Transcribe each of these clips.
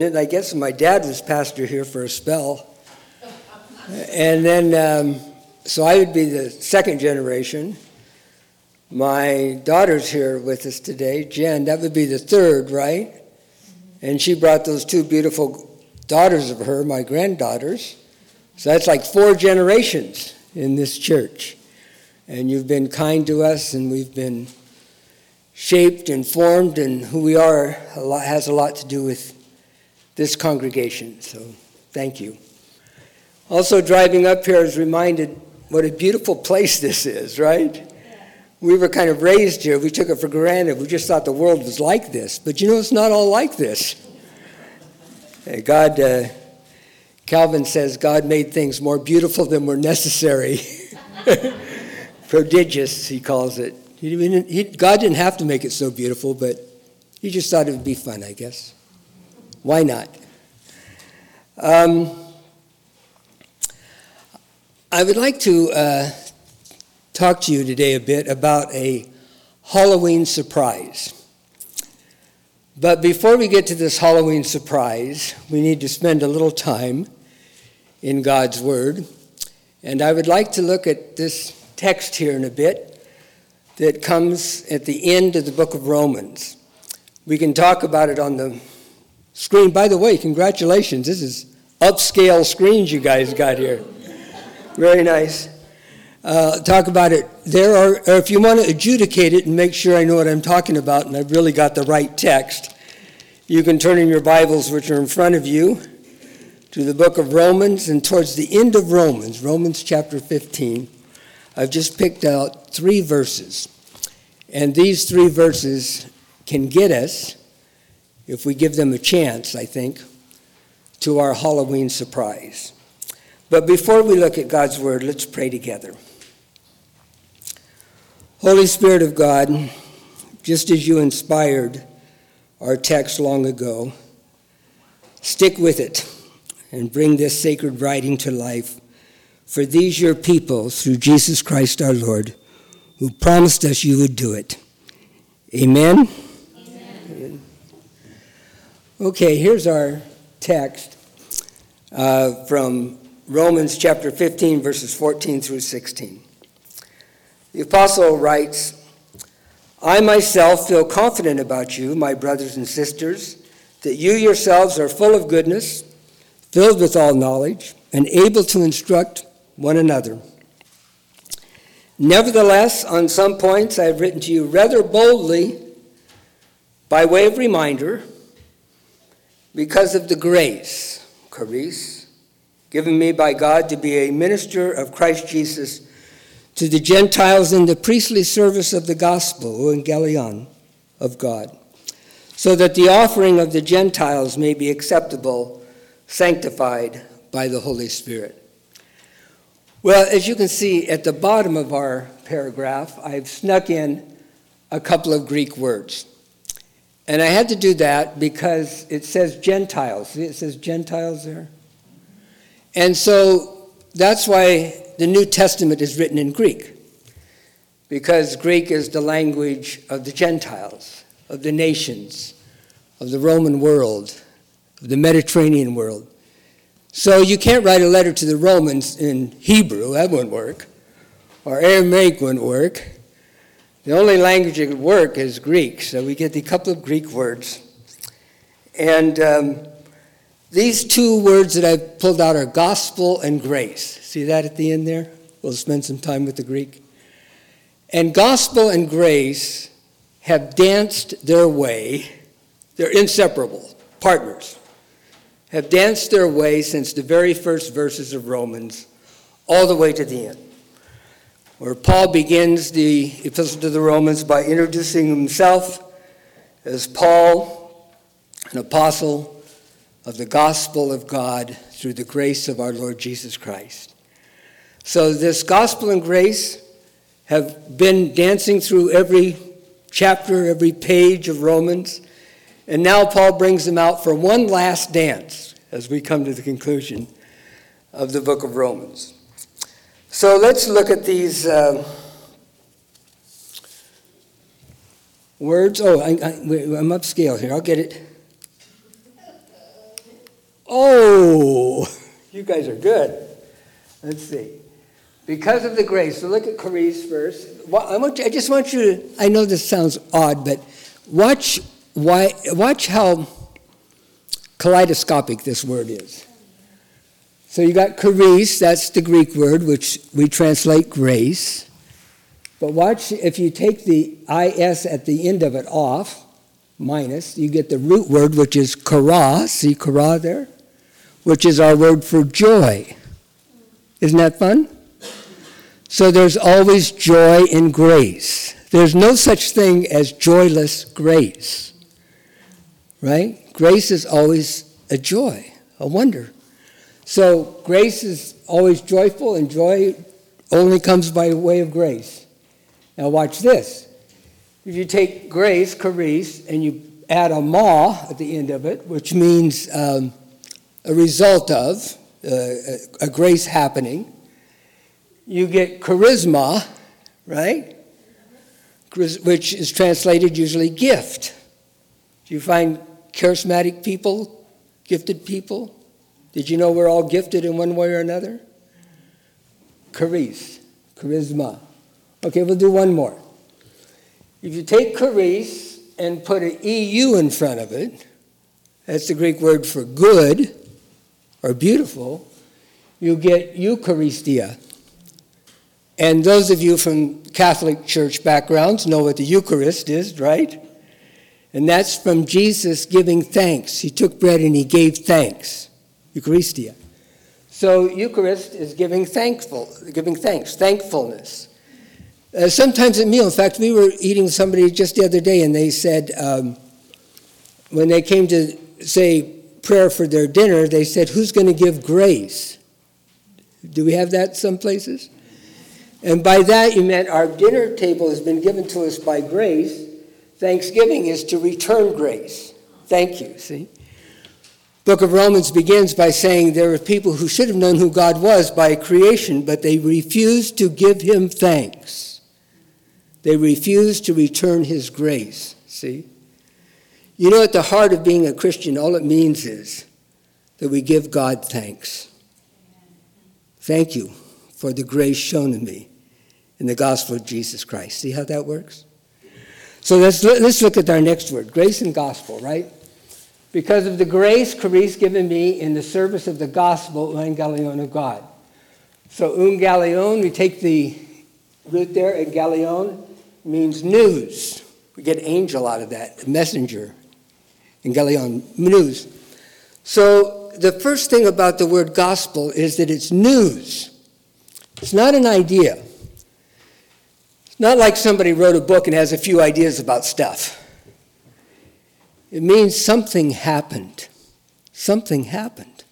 And I guess my dad was pastor here for a spell. And then, so I would be the second generation. My daughter's here with us today, Jen. That would be the third, right? And she brought those two beautiful daughters of her, my granddaughters. So that's like 4 generations in this church. And you've been kind to us, and we've been shaped and formed, and who we are has a lot to do with this congregation. So thank you. Also, driving up here, I was reminded what a beautiful place this is, right? We were kind of raised here. We took it for granted. We just thought the world was like this. But it's not all like this. Calvin says God made things more beautiful than were necessary. Prodigious, he calls it. God didn't have to make it so beautiful, but he just thought it would be fun, I guess. Why not? I would like to talk to you today a bit about a Halloween surprise. But before we get to this Halloween surprise, we need to spend a little time in God's Word. And I would like to look at this text here in a bit that comes at the end of the book of Romans. We can talk about it on the screen. By the way, congratulations. This is upscale screens you guys got here. Very nice. Talk about it there, or if you want to adjudicate it and make sure I know what I'm talking about and I've really got the right text, you can turn in your Bibles, which are in front of you, to the book of Romans, and towards the end of Romans chapter 15, I've just picked out 3 verses. And these 3 verses can get us, if we give them a chance, I think, to our Halloween surprise. But before we look at God's Word, let's pray together. Holy Spirit of God, just as you inspired our text long ago, stick with it and bring this sacred writing to life for these your people through Jesus Christ our Lord, who promised us you would do it. Amen? Amen. Okay, here's our text from Romans chapter 15, verses 14 through 16. The apostle writes, I myself feel confident about you, my brothers and sisters, that you yourselves are full of goodness, filled with all knowledge, and able to instruct one another. Nevertheless, on some points I have written to you rather boldly by way of reminder, because of the grace, charis, given me by God to be a minister of Christ Jesus to the Gentiles in the priestly service of the gospel, evangelion, of God, so that the offering of the Gentiles may be acceptable, sanctified by the Holy Spirit. Well, as you can see at the bottom of our paragraph, I've snuck in a couple of Greek words. And I had to do that because it says Gentiles. See, it says Gentiles there. And so that's why the New Testament is written in Greek, because Greek is the language of the Gentiles, of the nations, of the Roman world, of the Mediterranean world. So you can't write a letter to the Romans in Hebrew, that wouldn't work, or Aramaic wouldn't work. The only language that would work is Greek, so we get a couple of Greek words. And these 2 words that I've pulled out are gospel and grace. See that at the end there? We'll spend some time with the Greek. And gospel and grace have danced their way. They're inseparable, partners. Have danced their way since the very first verses of Romans all the way to the end, where Paul begins the epistle to the Romans by introducing himself as Paul, an apostle of the gospel of God through the grace of our Lord Jesus Christ. So this gospel and grace have been dancing through every chapter, every page of Romans, and now Paul brings them out for one last dance as we come to the conclusion of the book of Romans. So let's look at these words. Oh, I'm upscale here. I'll get it. Oh, you guys are good. Let's see. Because of the grace. So look at charis first. I just want you to, I know this sounds odd, but watch how kaleidoscopic this word is. So you got charis, that's the Greek word, which we translate grace. But watch, if you take the is at the end of it off, minus, you get the root word, which is chara. See chara there? Which is our word for joy. Isn't that fun? So there's always joy in grace. There's no such thing as joyless grace. Right? Grace is always a joy, a wonder. So grace is always joyful, and joy only comes by way of grace. Now watch this. If you take grace, charis, and you add a ma at the end of it, which means a result of a grace happening, you get charisma, right? Which is translated usually gift. Do you find charismatic people, gifted people? Did you know we're all gifted in one way or another? Charisma. Okay, we'll do one more. If you take charis and put an EU in front of it, that's the Greek word for good or beautiful, you get Eucharistia. And those of you from Catholic church backgrounds know what the Eucharist is, right? And that's from Jesus giving thanks. He took bread and he gave thanks. Eucharistia. So Eucharist is giving thanks, thankfulness. Sometimes at meal, in fact, we were eating with somebody just the other day, and they said, when they came to say prayer for their dinner, they said, who's going to give grace? Do we have that some places? And by that you meant our dinner table has been given to us by grace. Thanksgiving is to return grace. Thank you, see? Book of Romans begins by saying there are people who should have known who God was by creation, but they refused to give him thanks. They refused to return his grace, see? You know, at the heart of being a Christian, all it means is that we give God thanks. Thank you for the grace shown in me in the gospel of Jesus Christ. See how that works? So let's look at our next word, grace and gospel, right? Because of the grace, charis, given me in the service of the gospel, evangelion of God. So evangelion, we take the root there, evangelion, means news. We get angel out of that, messenger. Evangelion, news. So the first thing about the word gospel is that it's news. It's not an idea. It's not like somebody wrote a book and has a few ideas about stuff. It means something happened. Something happened.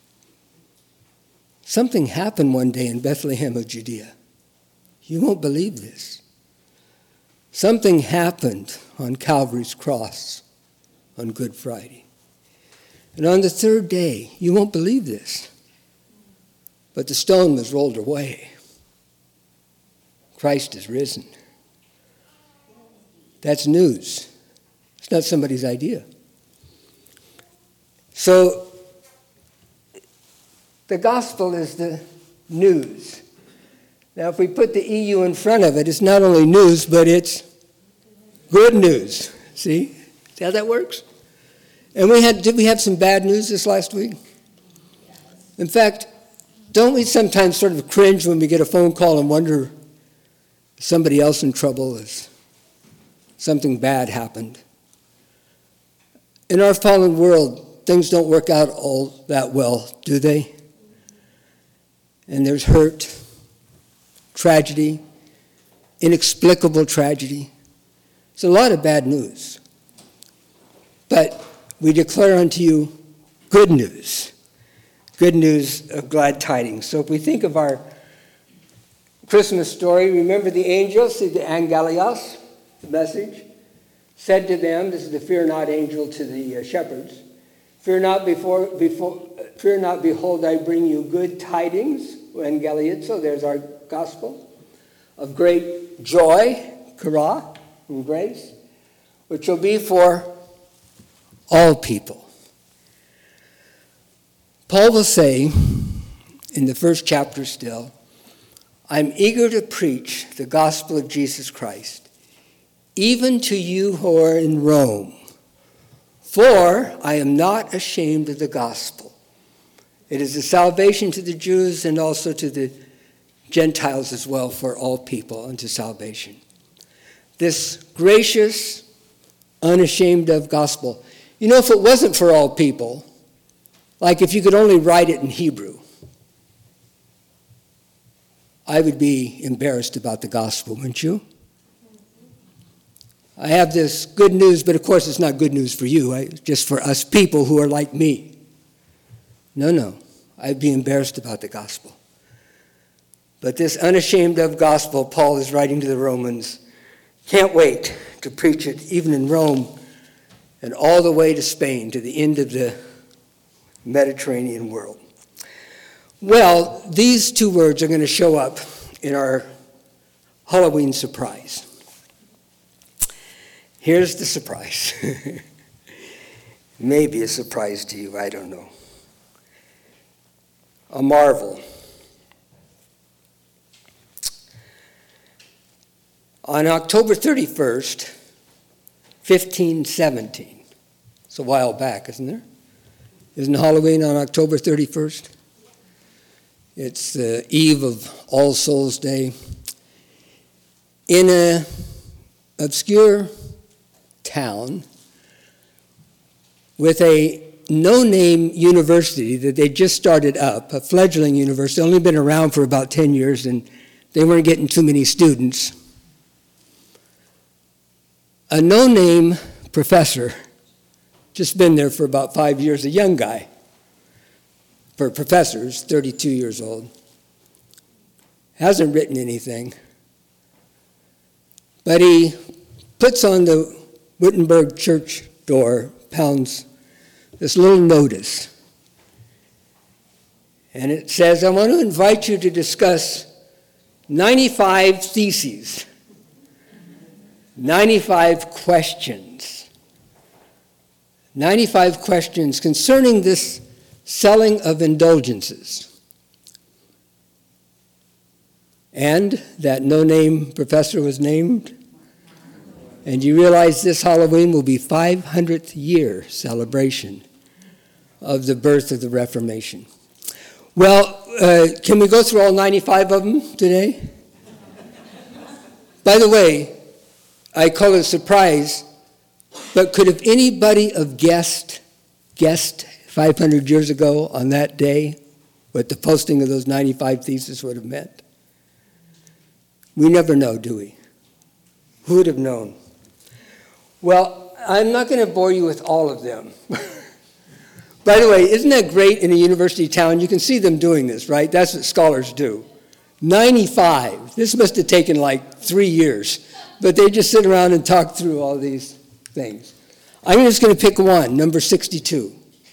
Something happened one day in Bethlehem of Judea. You won't believe this. Something happened on Calvary's cross on Good Friday. And on the third day, you won't believe this, but the stone was rolled away. Christ is risen. That's news. It's not somebody's idea. So, the gospel is the news. Now, if we put the EU in front of it, it's not only news, but it's good news. See how that works? And did we have some bad news this last week? In fact, don't we sometimes sort of cringe when we get a phone call and wonder, is somebody else in trouble? Is something bad happened? In our fallen world, things don't work out all that well, do they? And there's hurt, tragedy, inexplicable tragedy. It's a lot of bad news. But we declare unto you good news of glad tidings. So if we think of our Christmas story, remember the angel, see the angelios, the message, said to them, this is the fear not angel to the shepherds, fear not, behold, I bring you good tidings, evangelizo, there's our gospel, of great joy, chara, and grace, which will be for all people. Paul will say in the first chapter still, I'm eager to preach the gospel of Jesus Christ, even to you who are in Rome, for I am not ashamed of the gospel. It is a salvation to the Jews and also to the Gentiles as well, for all people unto salvation. This gracious, unashamed of gospel. You know, if it wasn't for all people, like if you could only write it in Hebrew, I would be embarrassed about the gospel, wouldn't you? I have this good news, but of course it's not good news for you, just for us people who are like me. No, I'd be embarrassed about the gospel. But this unashamed of gospel, Paul is writing to the Romans, can't wait to preach it even in Rome and all the way to Spain, to the end of the Mediterranean world. Well, these two words are going to show up in our Halloween surprise. Here's the surprise. Maybe a surprise to you, I don't know. A marvel. On October 31st, 1517, it's a while back, isn't there? Isn't Halloween on October 31st? It's the eve of All Souls Day. In an obscure town with a no-name university that they just started up, a fledgling university, only been around for about 10 years, and they weren't getting too many students. A no-name professor, just been there for about 5 years, a young guy. For professors, 32 years old. Hasn't written anything. But he puts on the Wittenberg church door, pounds this little notice. And it says, I want to invite you to discuss 95 theses, 95 questions. 95 questions concerning this selling of indulgences. And that no-name professor was named. And you realize this Halloween will be 500th year celebration of the birth of the Reformation. Well, can we go through all 95 of them today? By the way, I call it a surprise, but could have anybody have guessed 500 years ago on that day what the posting of those 95 theses would have meant? We never know, do we? Who would have known? Well, I'm not going to bore you with all of them. By the way, isn't that great in a university town? You can see them doing this, right? That's what scholars do. 95. This must have taken like 3 years. But they just sit around and talk through all these things. I'm just going to pick one, number 62.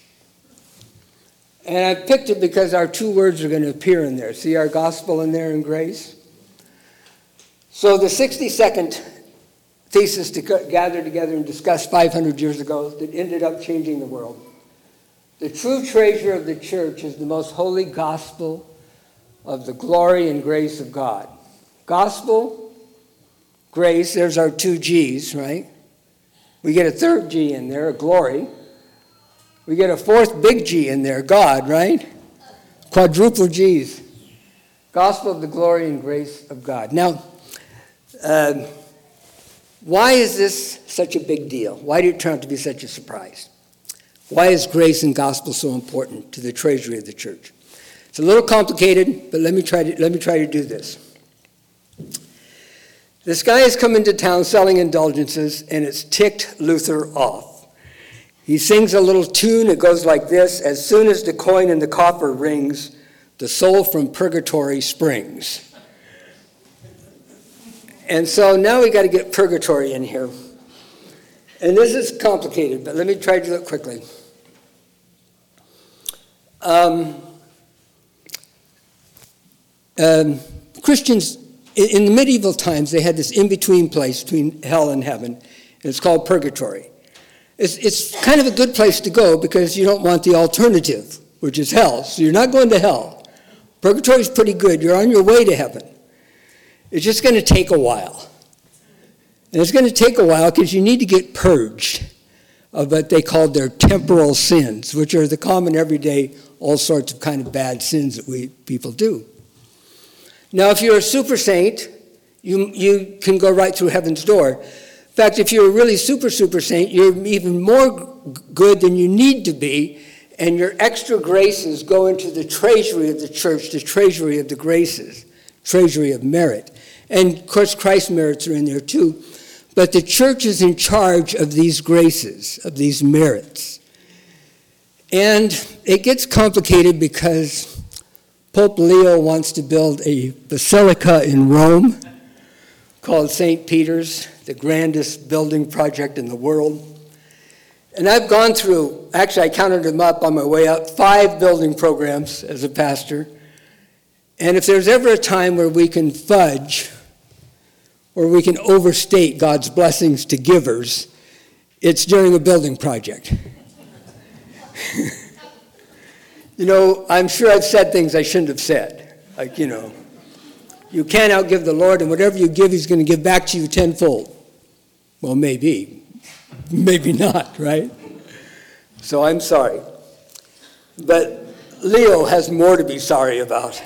And I picked it because our two words are going to appear in there. See our gospel in there and grace? So the 62nd thesis to gather together and discuss 500 years ago that ended up changing the world. The true treasure of the church is the most holy gospel of the glory and grace of God. Gospel, grace, there's our two G's, right? We get a third G in there, glory. We get a fourth big G in there, God, right? Quadruple G's. Gospel of the glory and grace of God. Now, why is this such a big deal? Why did it turn out to be such a surprise? Why is grace and gospel so important to the treasury of the church? It's a little complicated, but let me try to do this. This guy has come into town selling indulgences, and it's ticked Luther off. He sings a little tune. It goes like this: as soon as the coin in the coffer rings, the soul from purgatory springs. And so now we got to get purgatory in here. And this is complicated, but let me try to do it quickly. Christians, in the medieval times, they had this in-between place between hell and heaven, and it's called purgatory. It's kind of a good place to go because you don't want the alternative, which is hell. So you're not going to hell. Purgatory is pretty good. You're on your way to heaven. It's just going to take a while. And it's going to take a while because you need to get purged of what they called their temporal sins, which are the common everyday, all sorts of kind of bad sins that people do. Now, if you're a super saint, you can go right through heaven's door. In fact, if you're a really super saint, you're even more good than you need to be, and your extra graces go into the treasury of the church, the treasury of the graces, treasury of merit. And, of course, Christ's merits are in there too. But the church is in charge of these graces, of these merits. And it gets complicated because Pope Leo wants to build a basilica in Rome called St. Peter's, the grandest building project in the world. And I've gone through, actually I counted them up on my way up, 5 building programs as a pastor. And if there's ever a time where we can fudge or we can overstate God's blessings to givers, it's during a building project. I'm sure I've said things I shouldn't have said. Like, you can't outgive the Lord, and whatever you give, he's going to give back to you tenfold. Well, maybe not, right? So I'm sorry. But Leo has more to be sorry about.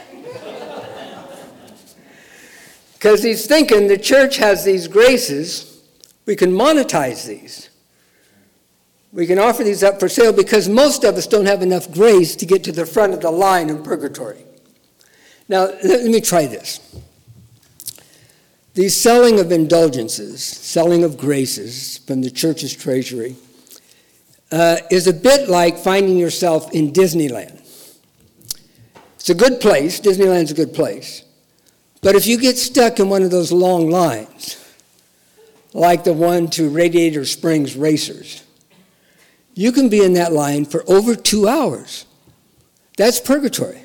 Because he's thinking the church has these graces, we can monetize these. We can offer these up for sale because most of us don't have enough grace to get to the front of the line in purgatory. Now, let me try this. The selling of indulgences, selling of graces from the church's treasury is a bit like finding yourself in Disneyland. It's a good place. Disneyland's a good place. But if you get stuck in one of those long lines, like the one to Radiator Springs Racers, you can be in that line for over 2 hours. That's purgatory.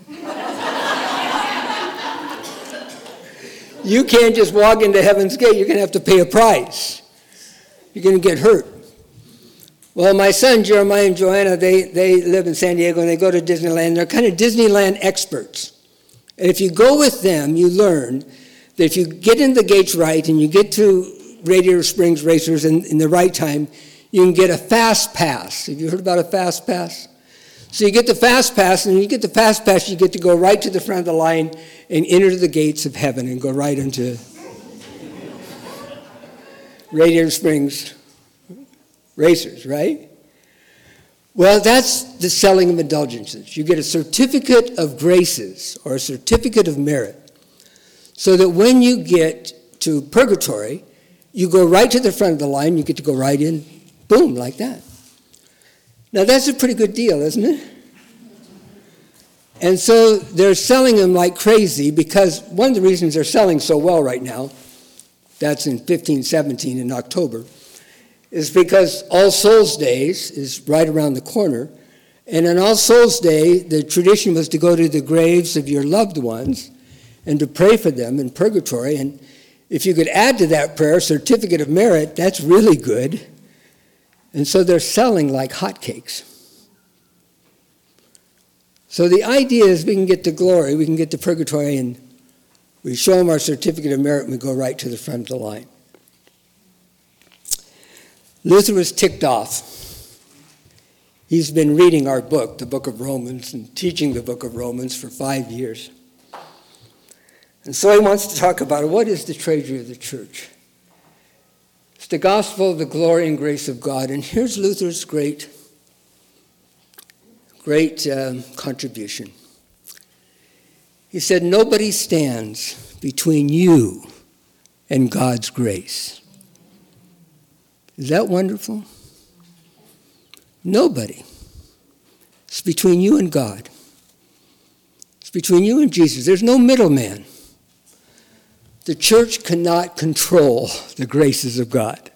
You can't just walk into heaven's gate. You're going to have to pay a price. You're going to get hurt. Well, my son, Jeremiah and Joanna, they live in San Diego, and they go to Disneyland. They're kind of Disneyland experts. And if you go with them, you learn that if you get in the gates right and you get to Radiator Springs Racers in the right time, you can get a fast pass. Have you heard about a fast pass? So you get the fast pass, and when you get the fast pass, you get to go right to the front of the line and enter the gates of heaven and go right into Radiator Springs Racers, right? Well, that's the selling of indulgences. You get a certificate of graces or a certificate of merit so that when you get to purgatory, you go right to the front of the line, you get to go right in, boom, like that. Now, that's a pretty good deal, isn't it? And so they're selling them like crazy because one of the reasons they're selling so well right now, that's in 1517 in October, is because All Souls Days is right around the corner. And on All Souls Day, the tradition was to go to the graves of your loved ones and to pray for them in purgatory. And if you could add to that prayer, certificate of merit, that's really good. And so they're selling like hotcakes. So the idea is we can get to glory, we can get to purgatory, and we show them our certificate of merit, and we go right to the front of the line. Luther was ticked off. He's been reading our book, the book of Romans, and teaching the book of Romans for 5 years. And so he wants to talk about what is the treasury of the church. It's the gospel of the glory and grace of God. And here's Luther's great contribution. He said, nobody stands between you and God's grace. Is that wonderful? Nobody. It's between you and God. It's between you and Jesus. There's no middleman. The church cannot control the graces of God.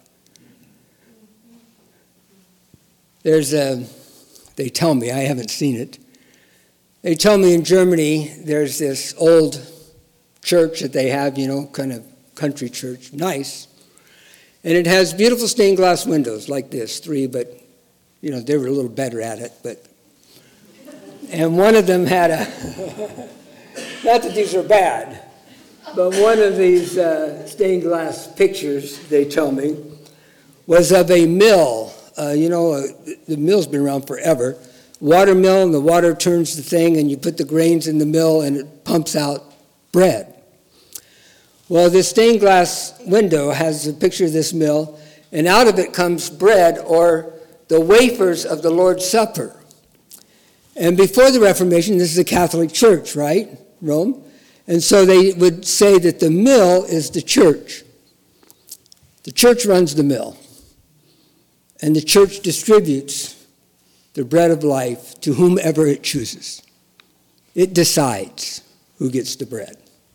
They tell me, I haven't seen it. They tell me in Germany there's this old church that they have, kind of country church, nice. And it has beautiful stained glass windows like this, 3, but, they were a little better at it. But And one of them had a, not that these are bad, but one of these stained glass pictures, they tell me, was of a mill. The mill's been around forever. Water mill, and the water turns the thing, and you put the grains in the mill, and it pumps out bread. Well, this stained glass window has a picture of this mill, and out of it comes bread, or the wafers of the Lord's Supper. And before the Reformation, this is a Catholic church, right? Rome. And so they would say that the mill is the church. The church runs the mill. And the church distributes the bread of life to whomever it chooses. It decides who gets the bread.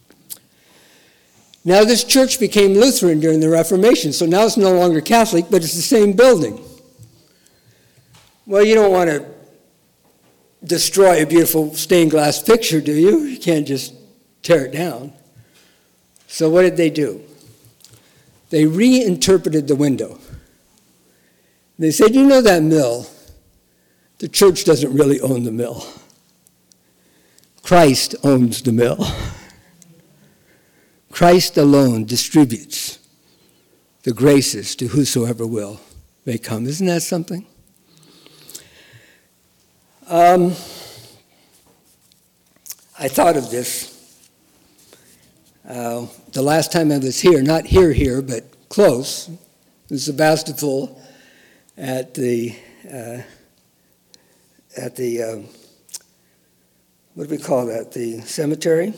Now this church became Lutheran during the Reformation, so now it's no longer Catholic, but it's the same building. Well, you don't want to destroy a beautiful stained glass picture, do you? You can't just tear it down. So what did they do? They reinterpreted the window. They said, you know that mill? The church doesn't really own the mill. Christ owns the mill. Christ alone distributes the graces to whosoever will may come. Isn't that something? I thought of this the last time I was here, not here, but close, in Sebastopol at the what do we call that? The cemetery,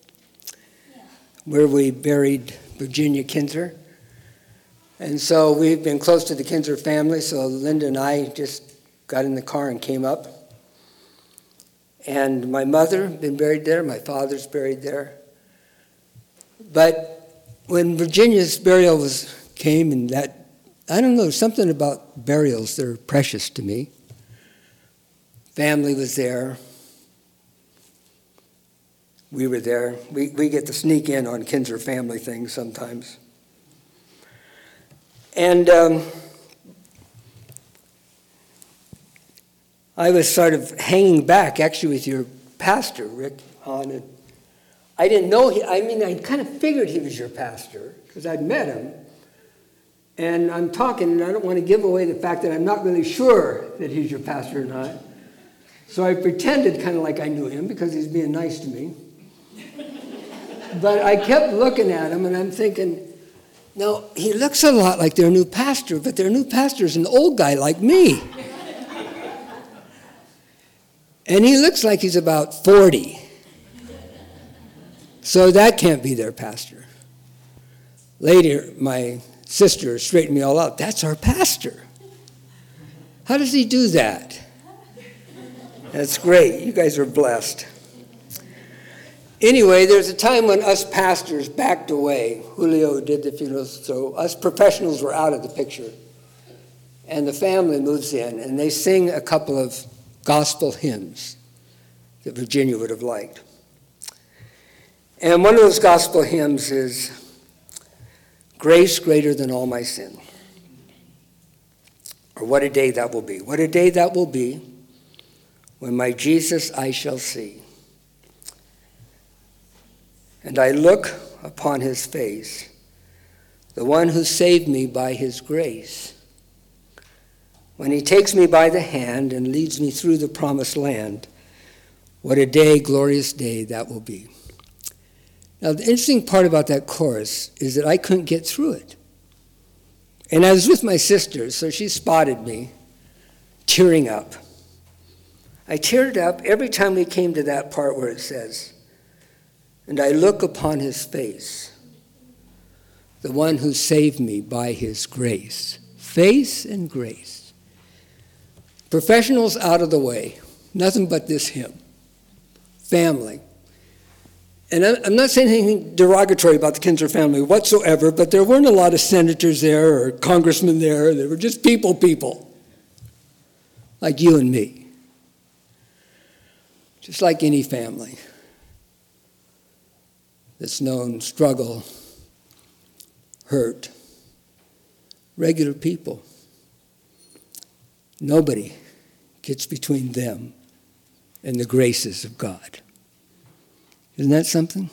where we buried Virginia Kinzer. And so we've been close to the Kinzer family, so Linda and I just got in the car and came up. And my mother had been buried there, my father's buried there. But when Virginia's burial came, and that, I don't know, something about burials that are precious to me. Family was there. We were there. We get to sneak in on Kinzer family things sometimes. And I was sort of hanging back, actually, with your pastor, Rick Hahn. And I didn't know I kind of figured he was your pastor, because I'd met him. And I'm talking, and I don't want to give away the fact that I'm not really sure that he's your pastor or not. So I pretended kind of like I knew him, because he's being nice to me. But I kept looking at him, and I'm thinking, no, he looks a lot like their new pastor, but their new pastor is an old guy like me. And he looks like he's about 40. So that can't be their pastor. Later, my sister straightened me all out. That's our pastor. How does he do that? That's great. You guys are blessed. Anyway, there's a time when us pastors backed away. Julio did the funerals, so us professionals were out of the picture. And the family moves in, and they sing a couple of gospel hymns that Virginia would have liked. And one of those gospel hymns is, Grace Greater Than All My Sin. Or what a day that will be. What a day that will be when my Jesus I shall see. And I look upon his face, the one who saved me by his grace. When he takes me by the hand and leads me through the promised land, what a day, glorious day that will be. Now, the interesting part about that chorus is that I couldn't get through it. And I was with my sister, so she spotted me tearing up. I teared up every time we came to that part where it says, and I look upon his face, the one who saved me by his grace. Face and grace. Professionals out of the way. Nothing but this hymn. Family. And I'm not saying anything derogatory about the Kinzer family whatsoever, but there weren't a lot of senators there or congressmen there. They were just people. Like you and me. Just like any family that's known struggle, hurt. Regular people. Nobody gets between them and the graces of God. Isn't that something?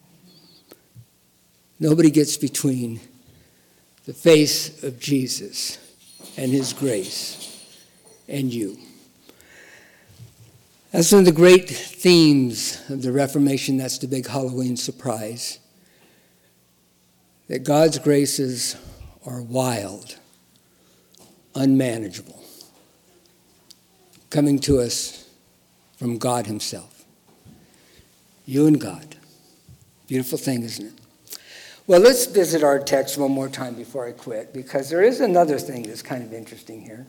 Nobody gets between the face of Jesus and his grace and you. That's one of the great themes of the Reformation. That's the big Halloween surprise. That God's graces are wild, unmanageable, coming to us from God himself. You and God. Beautiful thing, isn't it? Well, let's visit our text one more time before I quit, because there is another thing that's kind of interesting here.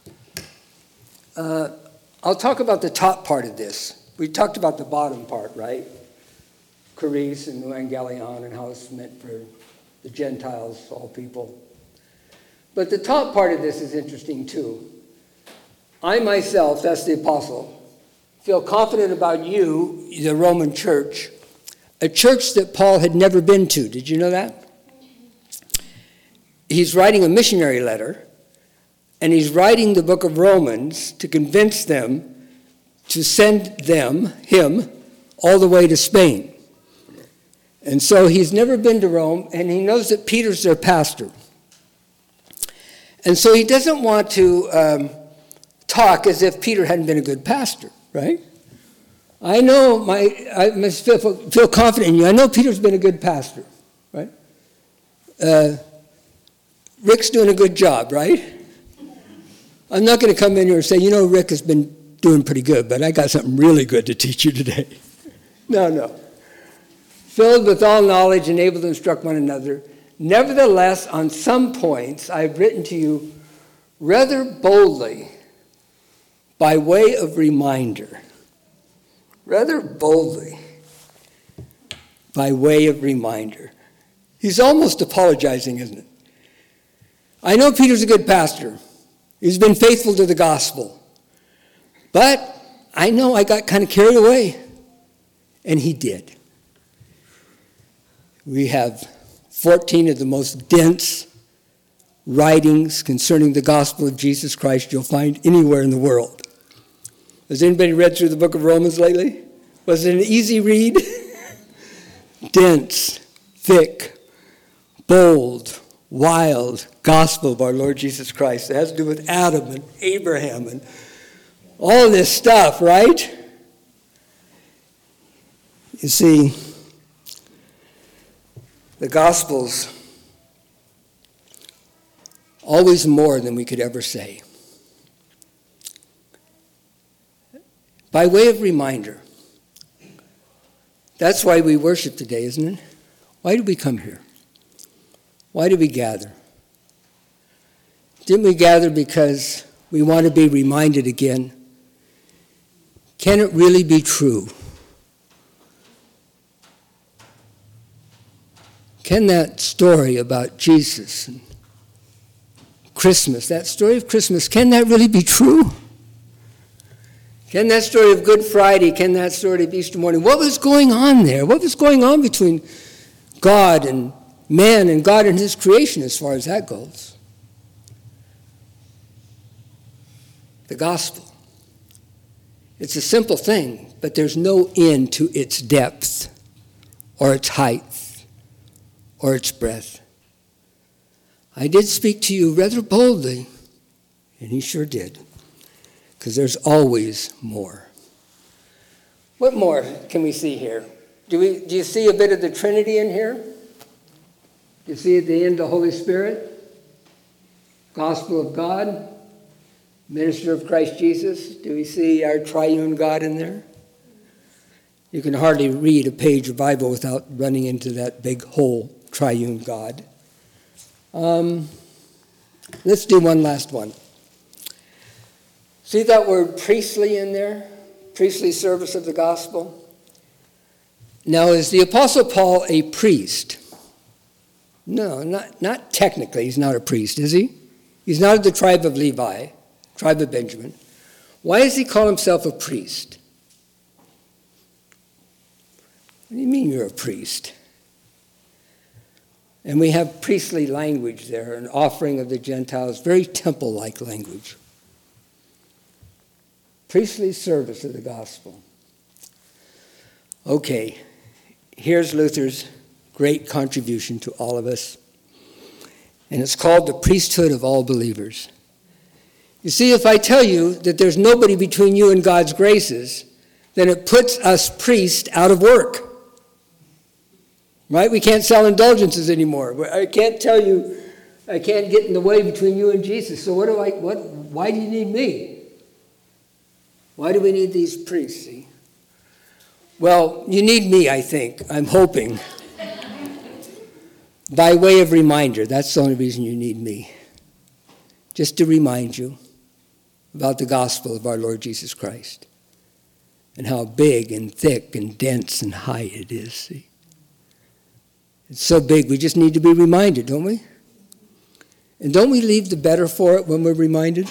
I'll talk about the top part of this. We talked about the bottom part, right? Charis and Evangelion and how it's meant for the Gentiles, all people. But the top part of this is interesting too. I myself, that's the apostle, feel confident about you, the Roman church, a church that Paul had never been to. Did you know that? He's writing a missionary letter, and he's writing the book of Romans to convince them to send him, all the way to Spain. And so he's never been to Rome, and he knows that Peter's their pastor. And so he doesn't want to talk as if Peter hadn't been a good pastor, right? I know I must feel confident in you. I know Peter's been a good pastor, right? Rick's doing a good job, right? I'm not going to come in here and say, Rick has been doing pretty good, but I got something really good to teach you today. No. Filled with all knowledge and able to instruct one another. Nevertheless, on some points, I've written to you rather boldly by way of reminder. Rather boldly by way of reminder. He's almost apologizing, isn't it? I know Peter's a good pastor. He's been faithful to the gospel. But I know I got kind of carried away. And he did. We have 14 of the most dense writings concerning the gospel of Jesus Christ you'll find anywhere in the world. Has anybody read through the book of Romans lately? Was it an easy read? Dense, thick, bold, wild gospel of our Lord Jesus Christ. It has to do with Adam and Abraham and all this stuff, right? You see, the Gospel's always more than we could ever say. By way of reminder, that's why we worship today, isn't it? Why do we come here? Why do we gather? Didn't we gather because we want to be reminded again? Can it really be true? Can that story about Jesus and Christmas, that story of Christmas, can that really be true? Can that story of Good Friday, can that story of Easter morning, what was going on there? What was going on between God and man and God and his creation as far as that goes? The gospel. It's a simple thing, but there's no end to its depth or its height or its breadth. I did speak to you rather boldly, and he sure did, because there's always more. What more can we see here? Do you see a bit of the Trinity in here? Do you see at the end the Holy Spirit? Gospel of God? Minister of Christ Jesus? Do we see our triune God in there? You can hardly read a page of Bible without running into that big whole triune God. Let's do one last one. See that word priestly in there? Priestly service of the gospel. Now, is the Apostle Paul a priest? No, not technically. He's not a priest, is he? He's not of the tribe of Levi, tribe of Benjamin. Why does he call himself a priest? What do you mean you're a priest? And we have priestly language there, an offering of the Gentiles, very temple-like language. Priestly service of the gospel. Okay, here's Luther's great contribution to all of us. And it's called the priesthood of all believers. You see, if I tell you that there's nobody between you and God's graces, then it puts us priests out of work. Right? We can't sell indulgences anymore. I can't tell you, I can't get in the way between you and Jesus. So why do you need me? Why do we need these priests, see? Well, you need me, I think. I'm hoping. By way of reminder, that's the only reason you need me. Just to remind you about the gospel of our Lord Jesus Christ and how big and thick and dense and high it is, see? It's so big, we just need to be reminded, don't we? And don't we leave the better for it when we're reminded?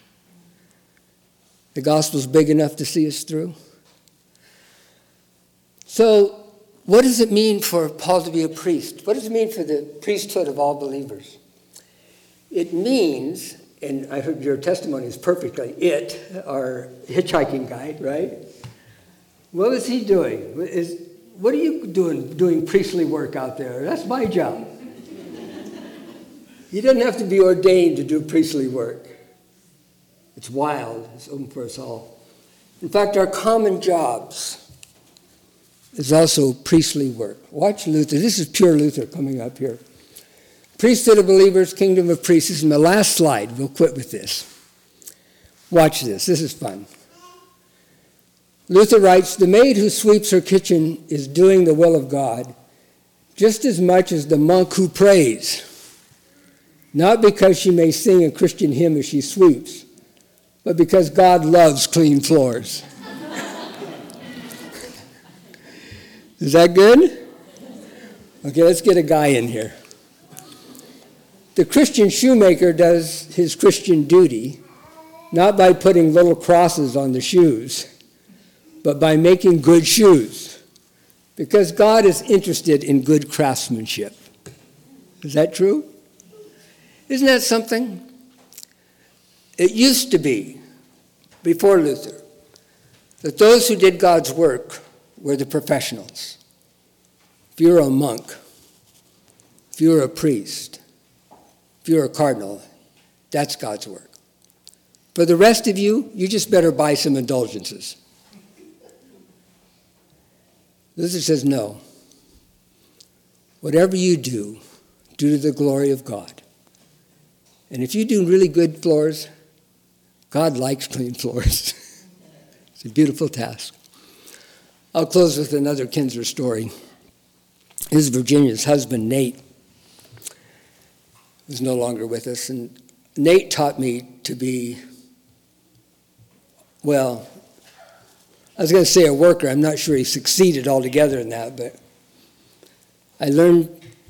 The gospel's big enough to see us through. So, what does it mean for Paul to be a priest? What does it mean for the priesthood of all believers? It means, and I heard your testimony is perfectly it, our hitchhiking guide, right? What was he doing? What are you doing priestly work out there? That's my job. He doesn't have to be ordained to do priestly work. It's wild. It's open for us all. In fact, our common jobs is also priestly work. Watch Luther. This is pure Luther coming up here. Priesthood of believers, kingdom of priests. This is my last slide. We'll quit with this. Watch this. This is fun. Luther writes, the maid who sweeps her kitchen is doing the will of God just as much as the monk who prays. Not because she may sing a Christian hymn as she sweeps, but because God loves clean floors. Is that good? Okay, let's get a guy in here. The Christian shoemaker does his Christian duty not by putting little crosses on the shoes, but by making good shoes, because God is interested in good craftsmanship. Is that true? Isn't that something? It used to be, before Luther, that those who did God's work were the professionals. If you're a monk, if you're a priest, if you're a cardinal, that's God's work. For the rest of you, you just better buy some indulgences. Luther says no. Whatever you do, do to the glory of God. And if you do really good floors, God likes clean floors. It's a beautiful task. I'll close with another Kinzer story. This is Virginia's husband, Nate, who's no longer with us. And Nate taught me to be, well, I was going to say a worker. I'm not sure he succeeded altogether in that, but I learned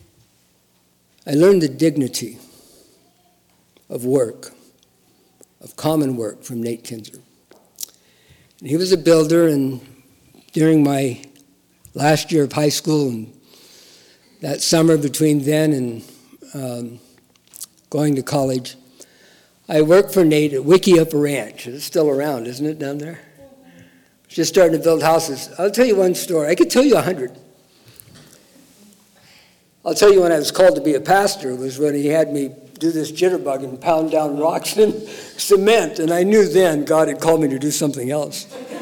the dignity of work, of common work from Nate Kinzer. And he was a builder, and during my last year of high school and that summer between then and going to college, I worked for Nate at Wickiup Ranch. It's still around, isn't it, down there? Just starting to build houses. I'll tell you one story. I could tell you 100. I'll tell you when I was called to be a pastor was when he had me do this jitterbug and pound down rocks and cement, and I knew then God had called me to do something else.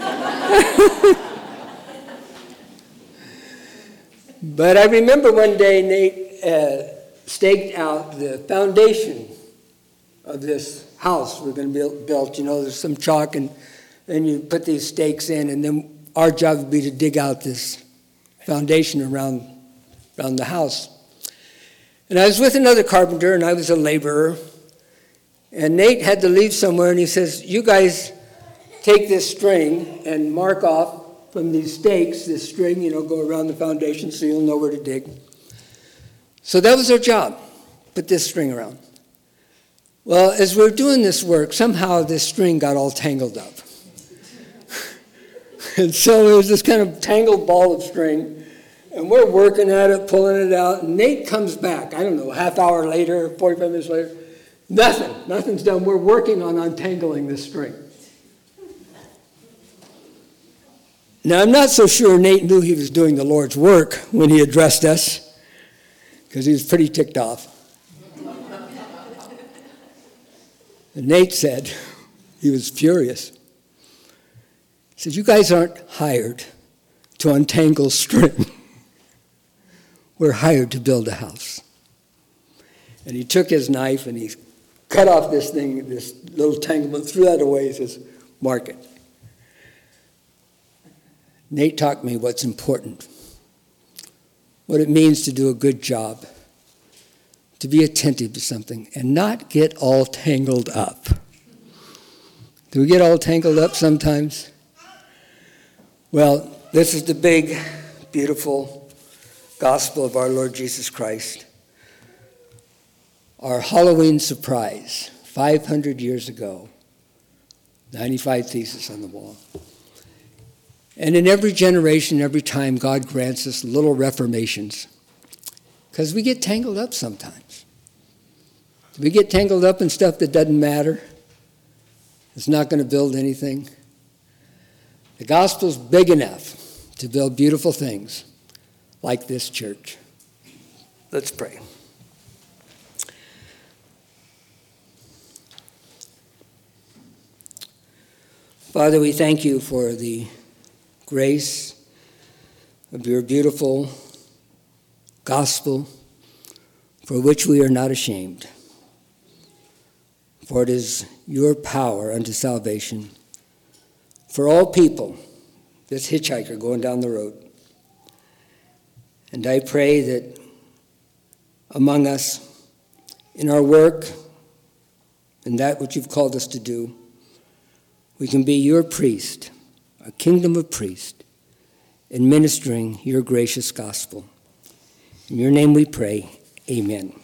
But I remember one day Nate staked out the foundation of this house we're going to build. You know, there's some chalk, and then you put these stakes in, and then our job would be to dig out this foundation around the house. And I was with another carpenter, and I was a laborer. And Nate had to leave somewhere, and he says, you guys take this string and mark off from these stakes, this string, you know, go around the foundation so you'll know where to dig. So that was our job, put this string around. Well, as we were doing this work, somehow this string got all tangled up. And so it was this kind of tangled ball of string. And we're working at it, pulling it out. And Nate comes back, I don't know, a half hour later, 45 minutes later. Nothing's done. We're working on untangling this string. Now, I'm not so sure Nate knew he was doing the Lord's work when he addressed us, because he was pretty ticked off. And Nate said, he was furious. He said, "You guys aren't hired to untangle string. We're hired to build a house." And he took his knife and he cut off this thing, this little tanglement, threw that away. He says, "Mark it." Nate taught me what's important, what it means to do a good job, to be attentive to something, and not get all tangled up. Do we get all tangled up sometimes? Well, this is the big, beautiful gospel of our Lord Jesus Christ. Our Halloween surprise, 500 years ago, 95 Theses on the wall. And in every generation, every time, God grants us little reformations, because we get tangled up sometimes. We get tangled up in stuff that doesn't matter. It's not going to build anything. The gospel's big enough to build beautiful things like this church. Let's pray. Father, we thank you for the grace of your beautiful gospel, for which we are not ashamed. For it is your power unto salvation for all people, this hitchhiker going down the road. And I pray that among us, in our work, and that which you've called us to do, we can be your priest, a kingdom of priests, in ministering your gracious gospel. In your name we pray, amen.